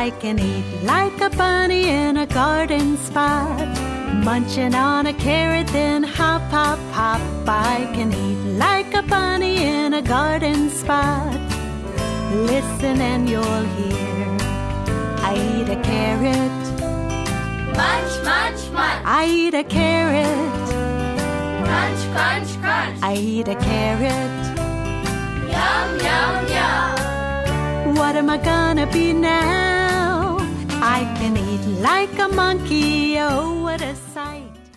I can eat like a bunny in a garden spot, munching on a carrot, then hop, hop, hop. I can eat like a bunny in a garden spot. Listen and you'll hear, I eat a carrot. Munch, munch, munch. I eat a carrot. Crunch, crunch, crunch. I eat a carrot. Yum, yum, yum. What am I gonna be now? I can eat like a monkey, oh what a sight.